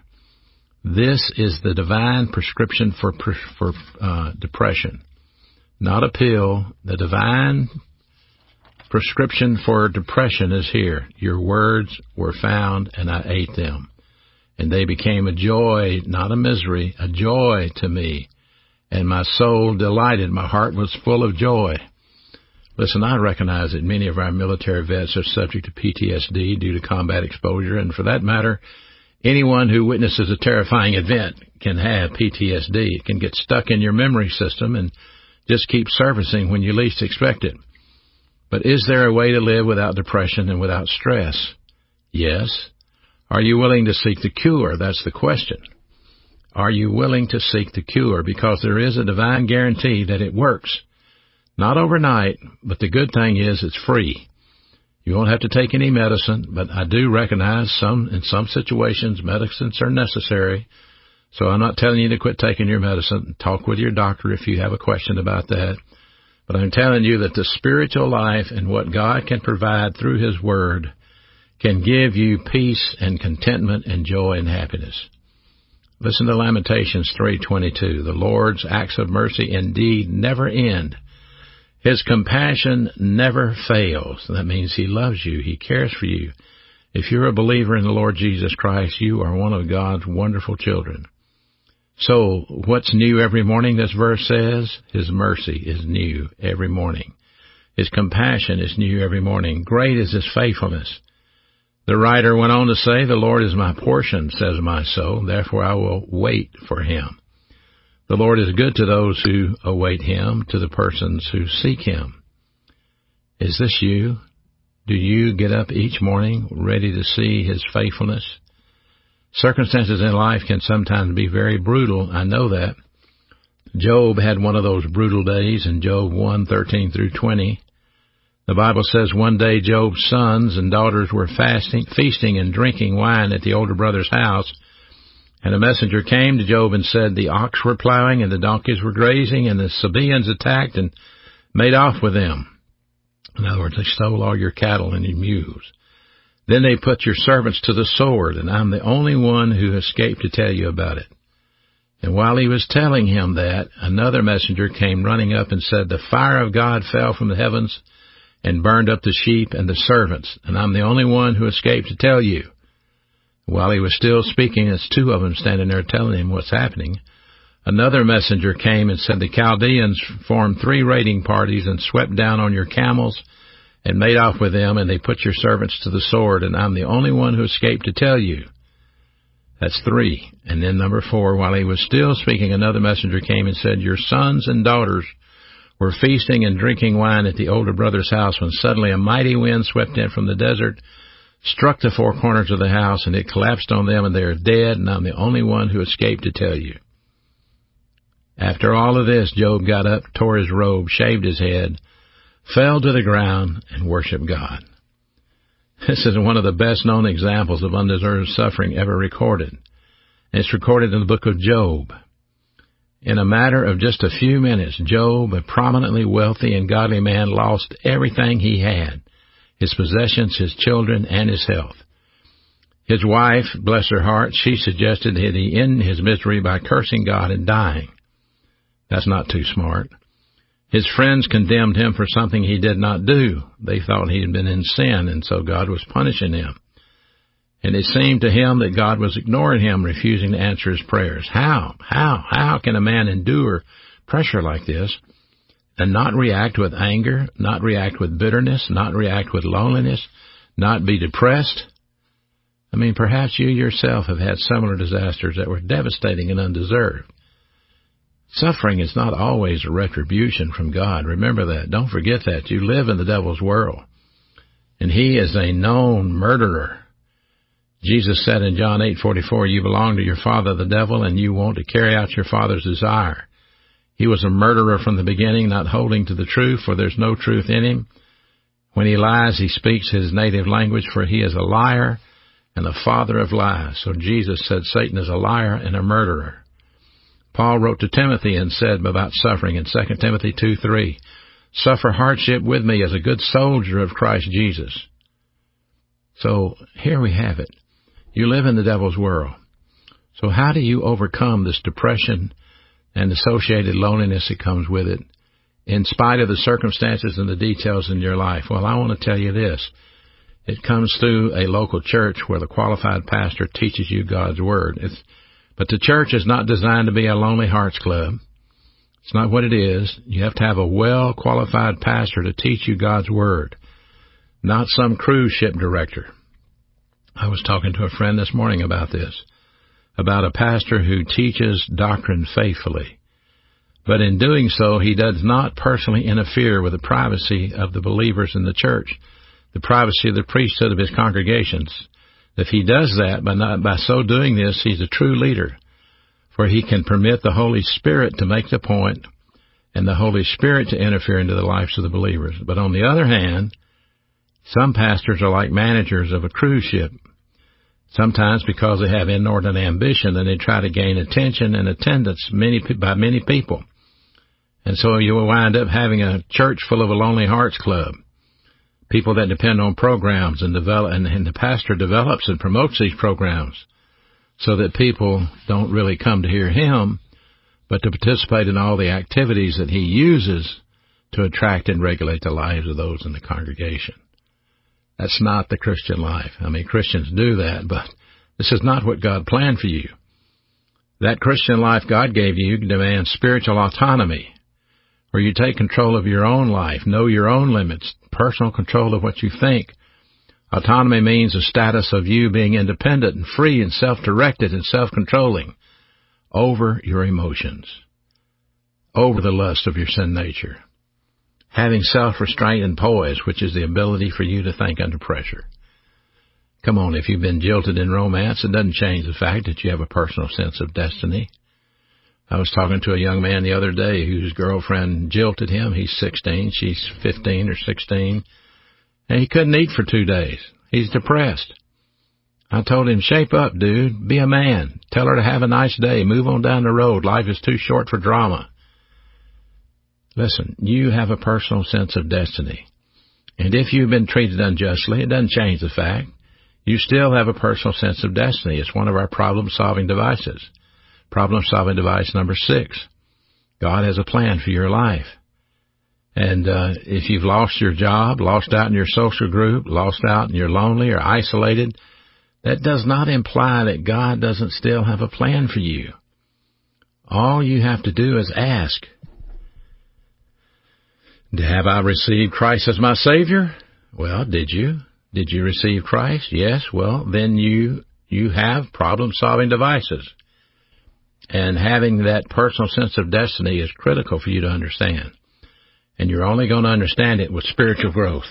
Speaker 2: This is the divine prescription for for uh, depression. Not a pill. The divine prescription for depression is here. Your words were found and I ate them. And they became a joy, not a misery, a joy to me. And my soul delighted. My heart was full of joy. Listen, I recognize that many of our military vets are subject to P T S D due to combat exposure. And for that matter, anyone who witnesses a terrifying event can have P T S D. It can get stuck in your memory system and just keep surfacing when you least expect it. But is there a way to live without depression and without stress? Yes. Are you willing to seek the cure? That's the question. Are you willing to seek the cure? Because there is a divine guarantee that it works. Not overnight, but the good thing is it's free. You won't have to take any medicine, but I do recognize some, in some situations, medicines are necessary. So I'm not telling you to quit taking your medicine. Talk with your doctor if you have a question about that. But I'm telling you that the spiritual life and what God can provide through His Word can give you peace and contentment and joy and happiness. Listen to Lamentations three twenty-two. The Lord's acts of mercy indeed never end. His compassion never fails. That means He loves you. He cares for you. If you're a believer in the Lord Jesus Christ, you are one of God's wonderful children. So, what's new every morning, this verse says? His mercy is new every morning. His compassion is new every morning. Great is His faithfulness. The writer went on to say, the Lord is my portion, says my soul, therefore I will wait for Him. The Lord is good to those who await Him, to the persons who seek Him. Is this you? Do you get up each morning ready to see His faithfulness? Circumstances in life can sometimes be very brutal. I know that. Job had one of those brutal days in Job one, thirteen through twenty. The Bible says one day Job's sons and daughters were fasting, feasting and drinking wine at the older brother's house. And a messenger came to Job and said the ox were plowing and the donkeys were grazing and the Sabaeans attacked and made off with them. In other words, they stole all your cattle and your mules. Then they put your servants to the sword, and I'm the only one who escaped to tell you about it. And while he was telling him that, another messenger came running up and said, the fire of God fell from the heavens and burned up the sheep and the servants, and I'm the only one who escaped to tell you. While he was still speaking, there's two of them standing there telling him what's happening. Another messenger came and said, the Chaldeans formed three raiding parties and swept down on your camels and made off with them, and they put your servants to the sword, and I'm the only one who escaped to tell you. That's three. And then number four, while he was still speaking, another messenger came and said, your sons and daughters were feasting and drinking wine at the older brother's house when suddenly a mighty wind swept in from the desert, struck the four corners of the house, and it collapsed on them, and they are dead, and I'm the only one who escaped to tell you. After all of this, Job got up, tore his robe, shaved his head, fell to the ground, and worshiped God. This is one of the best-known examples of undeserved suffering ever recorded. It's recorded in the book of Job. In a matter of just a few minutes, Job, a prominently wealthy and godly man, lost everything he had, his possessions, his children, and his health. His wife, bless her heart, she suggested that he end his misery by cursing God and dying. That's not too smart. His friends condemned him for something he did not do. They thought he had been in sin, and so God was punishing him. And it seemed to him that God was ignoring him, refusing to answer his prayers. How? How? How can a man endure pressure like this and not react with anger, not react with bitterness, not react with loneliness, not be depressed? I mean, perhaps you yourself have had similar disasters that were devastating and undeserved. Suffering is not always a retribution from God. Remember that. Don't forget that. You live in the devil's world, and he is a known murderer. Jesus said in John eight forty-four, you belong to your father, the devil, and you want to carry out your father's desire. He was a murderer from the beginning, not holding to the truth, for there's no truth in him. When he lies, he speaks his native language, for he is a liar and the father of lies. So Jesus said Satan is a liar and a murderer. Paul wrote to Timothy and said about suffering in Second Timothy two three, suffer hardship with me as a good soldier of Christ Jesus. So here we have it. You live in the devil's world. So how do you overcome this depression and associated loneliness that comes with it, in spite of the circumstances and the details in your life? Well, I want to tell you this. It comes through a local church where the qualified pastor teaches you God's Word. It's But the church is not designed to be a lonely hearts club. It's not what it is. You have to have a well-qualified pastor to teach you God's Word, not some cruise ship director. I was talking to a friend this morning about this, about a pastor who teaches doctrine faithfully. But in doing so, he does not personally interfere with the privacy of the believers in the church, the privacy of the priesthood of his congregations. If he does that, by not, by so doing this, he's a true leader. for he can permit the Holy Spirit to make the point and the Holy Spirit to interfere into the lives of the believers. But on the other hand, some pastors are like managers of a cruise ship. Sometimes because they have inordinate ambition and they try to gain attention and attendance many by many people. And so you will wind up having a church full of a Lonely Hearts Club. People that depend on programs and develop, and, and the pastor develops and promotes these programs so that people don't really come to hear him, but to participate in all the activities that he uses to attract and regulate the lives of those in the congregation. That's not the Christian life. I mean, Christians do that, but this is not what God planned for you. That Christian life God gave you demands spiritual autonomy, where you take control of your own life, know your own limits, personal control of what you think. Autonomy means a status of you being independent and free and self-directed and self-controlling over your emotions, over the lust of your sin nature. Having self-restraint and poise, which is the ability for you to think under pressure. Come on, if you've been jilted in romance, it doesn't change the fact that you have a personal sense of destiny. I was talking to a young man the other day whose girlfriend jilted him. He's sixteen, she's fifteen or sixteen, and he couldn't eat for two days. He's depressed. I told him, shape up, dude. Be a man. Tell her to have a nice day. Move on down the road. Life is too short for drama. Listen, you have a personal sense of destiny. And if you've been treated unjustly, it doesn't change the fact. You still have a personal sense of destiny. It's one of our problem-solving devices. Problem-solving device number six. God has a plan for your life. And uh, if you've lost your job, lost out in your social group, lost out and you're lonely or isolated, that does not imply that God doesn't still have a plan for you. All you have to do is ask. Have I received Christ as my Savior? Well, did you? Did you receive Christ? Yes. Well, then you you have problem-solving devices. And having that personal sense of destiny is critical for you to understand. And you're only going to understand it with spiritual growth.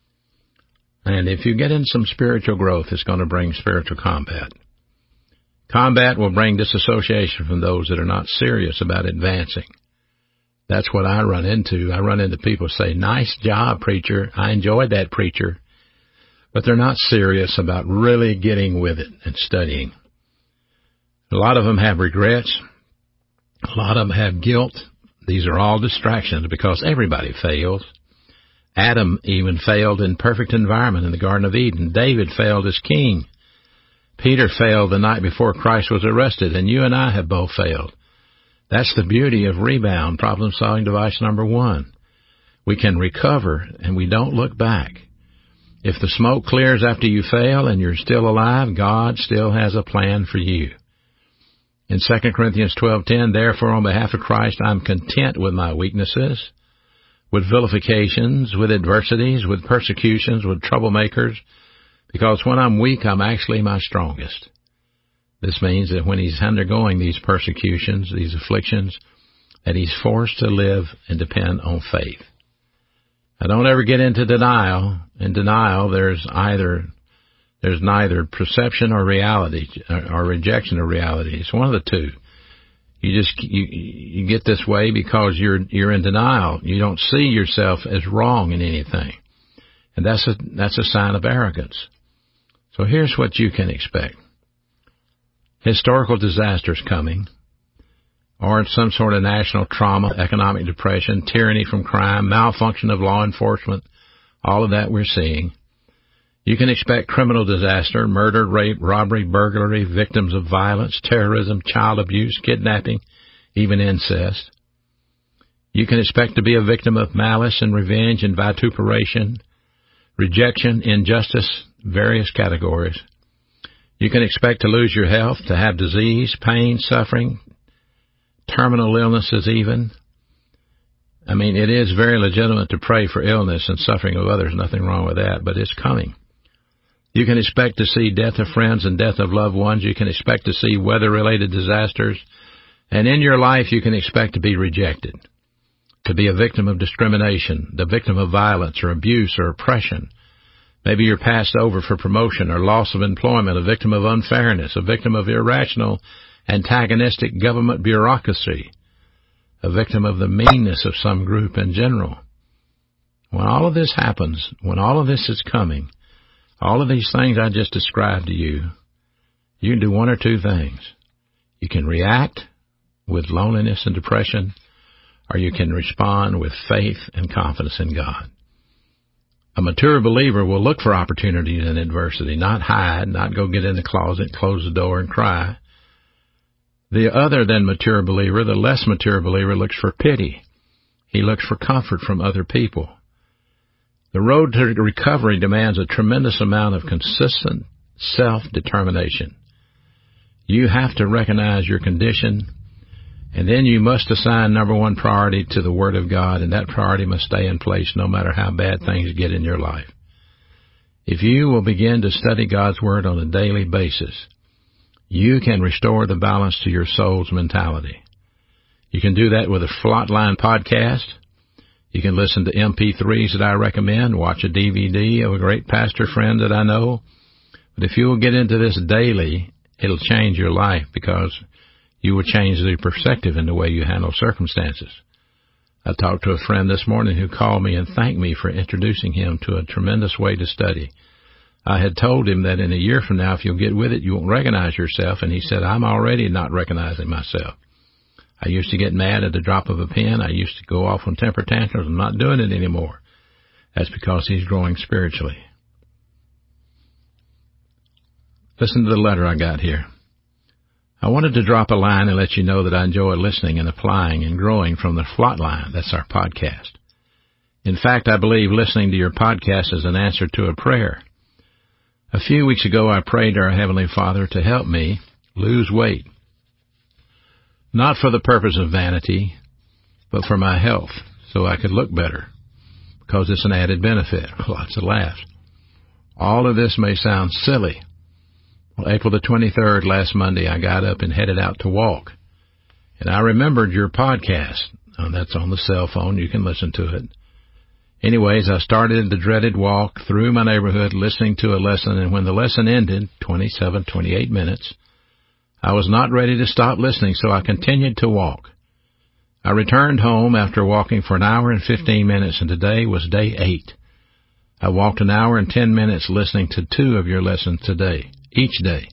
Speaker 2: And if you get in some spiritual growth, it's going to bring spiritual combat. Combat will bring disassociation from those that are not serious about advancing. That's what I run into. I run into people who say, nice job, preacher. I enjoyed that, preacher. But they're not serious about really getting with it and studying. A lot of them have regrets. A lot of them have guilt. These are all distractions because everybody fails. Adam even failed in perfect environment in the Garden of Eden. David failed as king. Peter failed the night before Christ was arrested, and you and I have both failed. That's the beauty of rebound, problem-solving device number one. We can recover, and we don't look back. If the smoke clears after you fail and you're still alive, God still has a plan for you. In Second Corinthians twelve ten, therefore, on behalf of Christ, I'm content with my weaknesses, with vilifications, with adversities, with persecutions, with troublemakers, because when I'm weak, I'm actually my strongest. This means that when he's undergoing these persecutions, these afflictions, that he's forced to live and depend on faith. Now, don't ever get into denial. In denial, there's either there's neither perception or reality, or rejection of reality. It's one of the two. You just you you get this way because you're you're in denial. You don't see yourself as wrong in anything, and that's a that's a sign of arrogance. So here's what you can expect. Historical disasters coming, or some sort of national trauma, economic depression, tyranny from crime, malfunction of law enforcement, all of that we're seeing. You can expect criminal disaster, murder, rape, robbery, burglary, victims of violence, terrorism, child abuse, kidnapping, even incest. You can expect to be a victim of malice and revenge and vituperation, rejection, injustice, various categories. You can expect to lose your health, to have disease, pain, suffering, terminal illnesses even. I mean, it is very legitimate to pray for illness and suffering of others. Nothing wrong with that, but it's coming. You can expect to see death of friends and death of loved ones. You can expect to see weather-related disasters. And in your life, you can expect to be rejected, to be a victim of discrimination, the victim of violence or abuse or oppression. Maybe you're passed over for promotion or loss of employment, a victim of unfairness, a victim of irrational antagonistic government bureaucracy, a victim of the meanness of some group in general. When all of this happens, when all of this is coming, all of these things I just described to you, you can do one or two things. You can react with loneliness and depression, or you can respond with faith and confidence in God. A mature believer will look for opportunities in adversity, not hide, not go get in the closet, close the door, and cry. The other than mature believer, the less mature believer, looks for pity. He looks for comfort from other people. The road to recovery demands a tremendous amount of consistent self-determination. You have to recognize your condition, and then you must assign number one priority to the Word of God, and that priority must stay in place no matter how bad things get in your life. If you will begin to study God's Word on a daily basis, you can restore the balance to your soul's mentality. You can do that with a Flatline podcast. You can listen to M P threes that I recommend, watch a D V D of a great pastor friend that I know. But if you will get into this daily, it'll change your life because you will change the perspective in the way you handle circumstances. I talked to a friend this morning who called me and thanked me for introducing him to a tremendous way to study. I had told him that in a year from now, if you'll get with it, you won't recognize yourself. And he said, I'm already not recognizing myself. I used to get mad at the drop of a pen. I used to go off on temper tantrums. I'm not doing it anymore. That's because he's growing spiritually. Listen to the letter I got here. I wanted to drop a line and let you know that I enjoy listening and applying and growing from the Flatline. That's our podcast. In fact, I believe listening to your podcast is an answer to a prayer. A few weeks ago, I prayed to our Heavenly Father to help me lose weight. Not for the purpose of vanity, but for my health, so I could look better, because it's an added benefit. Lots of laughs. All of this may sound silly. Well, April the twenty-third, last Monday, I got up and headed out to walk. And I remembered your podcast. Oh, that's on the cell phone. You can listen to it. Anyways, I started the dreaded walk through my neighborhood listening to a lesson, and when the lesson ended, twenty-seven, twenty-eight minutes, I was not ready to stop listening, so I continued to walk. I returned home after walking for an hour and fifteen minutes, and today was day eight. I walked an hour and ten minutes listening to two of your lessons today, each day.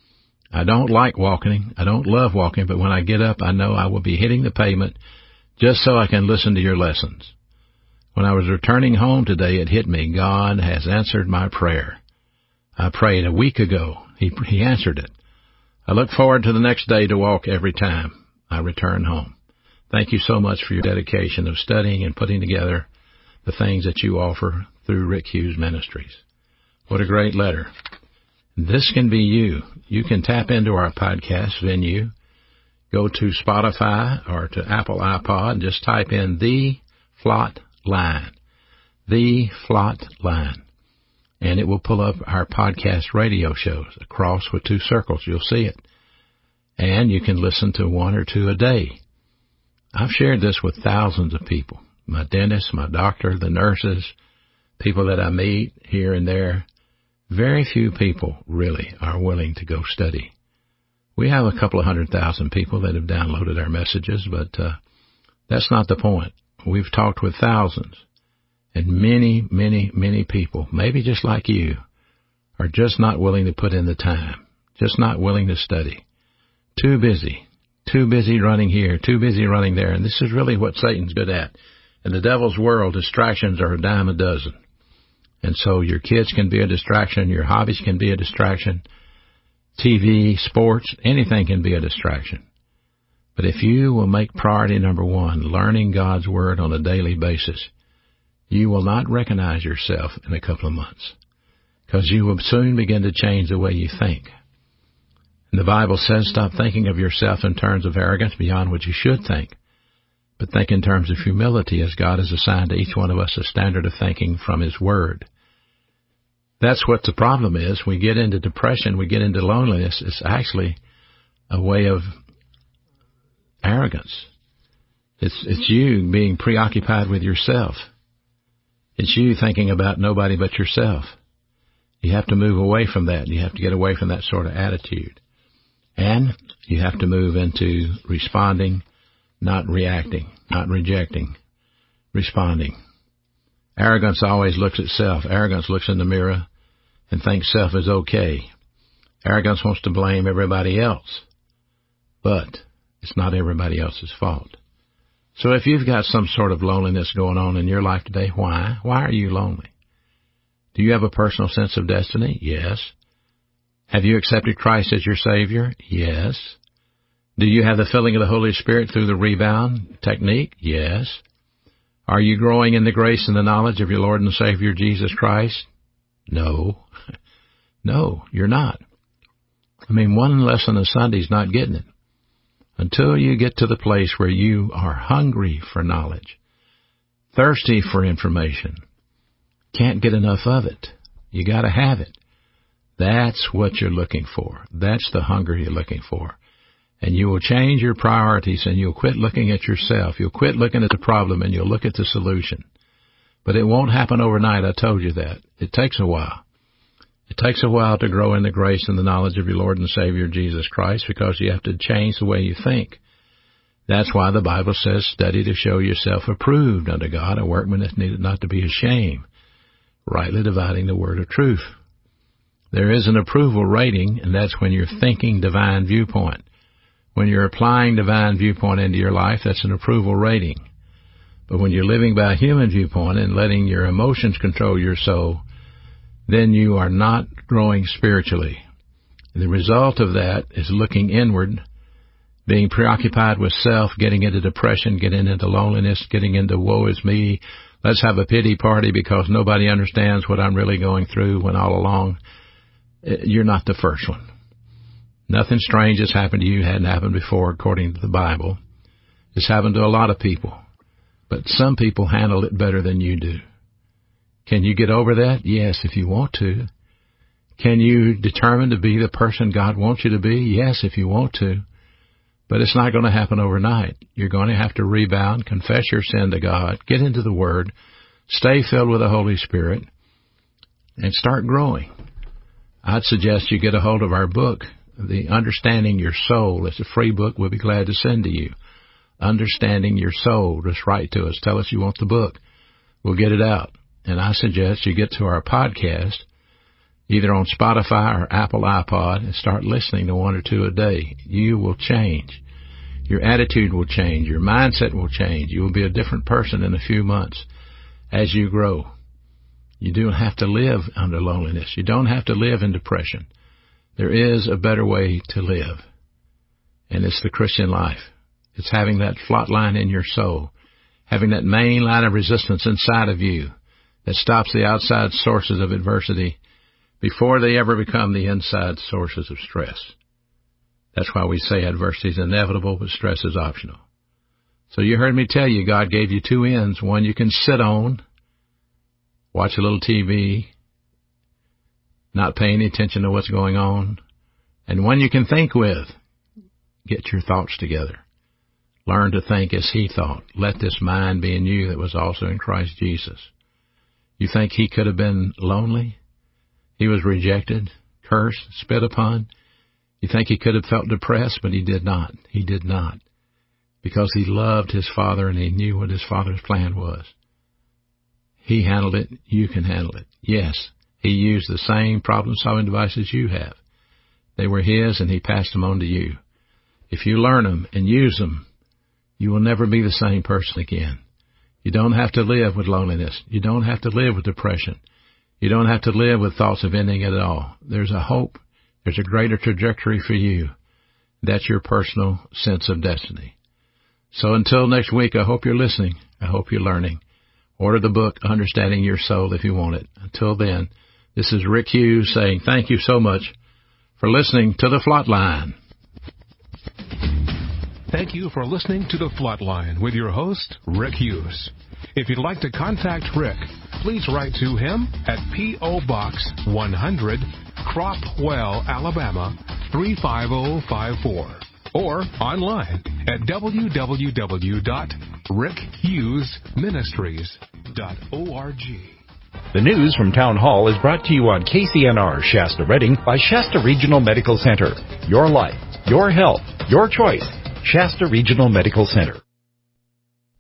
Speaker 2: I don't like walking. I don't love walking, but when I get up, I know I will be hitting the pavement just so I can listen to your lessons. When I was returning home today, it hit me. God has answered my prayer. I prayed a week ago. He, he answered it. I look forward to the next day to walk every time I return home. Thank you so much for your dedication of studying and putting together the things that you offer through Rick Hughes Ministries. What a great letter. This can be you. You can tap into our podcast venue. Go to Spotify or to Apple iPod and just type in The Flatline. The Flatline. And it will pull up our podcast radio shows. A cross with two circles. You'll see it. And you can listen to one or two a day. I've shared this with thousands of people. My dentist, my doctor, the nurses, people that I meet here and there. Very few people really are willing to go study. We have a couple of hundred thousand people that have downloaded our messages, but uh, that's not the point. We've talked with thousands, and many, many, many people, maybe just like you, are just not willing to put in the time, just not willing to study. Too busy, too busy running here, too busy running there, and this is really what Satan's good at. In the devil's world, distractions are a dime a dozen. And so your kids can be a distraction, your hobbies can be a distraction, T V, sports, anything can be a distraction. But if you will make priority number one, learning God's Word on a daily basis, you will not recognize yourself in a couple of months, because you will soon begin to change the way you think. And the Bible says, stop thinking of yourself in terms of arrogance beyond what you should think, but think in terms of humility, as God has assigned to each one of us a standard of thinking from His Word. That's what the problem is. We get into depression, we get into loneliness. It's actually a way of arrogance. It's, it's you being preoccupied with yourself. It's you thinking about nobody but yourself. You have to move away from that. You have to get away from that sort of attitude. And you have to move into responding, not reacting, not rejecting, responding. Arrogance always looks at self. Arrogance looks in the mirror and thinks self is okay. Arrogance wants to blame everybody else, but it's not everybody else's fault. So if you've got some sort of loneliness going on in your life today, why? Why are you lonely? Do you have a personal sense of destiny? Yes. Have you accepted Christ as your Savior? Yes. Do you have the filling of the Holy Spirit through the rebound technique? Yes. Are you growing in the grace and the knowledge of your Lord and Savior Jesus Christ? No. No, you're not. I mean, one lesson a Sunday's not getting it. Until you get to the place where you are hungry for knowledge, thirsty for information, can't get enough of it. You got to have it. That's what you're looking for. That's the hunger you're looking for. And you will change your priorities, and you'll quit looking at yourself. You'll quit looking at the problem, and you'll look at the solution. But it won't happen overnight. I told you that. It takes a while. It takes a while to grow in the grace and the knowledge of your Lord and Savior Jesus Christ, because you have to change the way you think. That's why the Bible says, study to show yourself approved unto God, a workman that needed not to be ashamed, rightly dividing the word of truth. There is an approval rating, and that's when you're thinking divine viewpoint. When you're applying divine viewpoint into your life, that's an approval rating. But when you're living by a human viewpoint and letting your emotions control your soul, then you are not growing spiritually. The result of that is looking inward, being preoccupied with self, getting into depression, getting into loneliness, getting into woe is me. Let's have a pity party because nobody understands what I'm really going through, when all along you're not the first one. Nothing strange has happened to you hadn't happened before, according to the Bible. It's happened to a lot of people. But some people handle it better than you do. Can you get over that? Yes, if you want to. Can you determine to be the person God wants you to be? Yes, if you want to. But it's not going to happen overnight. You're going to have to rebound, confess your sin to God, get into the Word, stay filled with the Holy Spirit, and start growing. I'd suggest you get a hold of our book, The Understanding Your Soul. It's a free book we'll be glad to send to you. Understanding Your Soul. Just write to us. Tell us you want the book. We'll get it out. And I suggest you get to our podcast, either on Spotify or Apple iPod, and start listening to one or two a day. You will change. Your attitude will change. Your mindset will change. You will be a different person in a few months as you grow. You don't have to live under loneliness. You don't have to live in depression. There is a better way to live, and it's the Christian life. It's having that flat line in your soul, having that main line of resistance inside of you that stops the outside sources of adversity before they ever become the inside sources of stress. That's why we say adversity is inevitable, but stress is optional. So you heard me tell you God gave you two ends. One you can sit on, watch a little T V, not pay any attention to what's going on, and one you can think with. Get your thoughts together. Learn to think as He thought. Let this mind be in you that was also in Christ Jesus. You think He could have been lonely? He was rejected, cursed, spit upon. You think He could have felt depressed, but He did not. He did not. Because He loved His Father and He knew what His Father's plan was. He handled it. You can handle it. Yes, He used the same problem-solving devices you have. They were His, and He passed them on to you. If you learn them and use them, you will never be the same person again. You don't have to live with loneliness. You don't have to live with depression. You don't have to live with thoughts of ending it all. There's a hope. There's a greater trajectory for you. That's your personal sense of destiny. So until next week, I hope you're listening. I hope you're learning. Order the book, Understanding Your Soul, if you want it. Until then, this is Rick Hughes saying thank you so much for listening to The Flatline.
Speaker 1: Thank you for listening to The Flatline with your host, Rick Hughes. If you'd like to contact Rick, please write to him at P O. Box one hundred, Cropwell, Alabama three five zero five four, or online at w w w dot rick hughes ministries dot org.
Speaker 3: The news from Town Hall is brought to you on K C N R Shasta Redding by Shasta Regional Medical Center. Your life, your health, your choice. Shasta Regional Medical Center.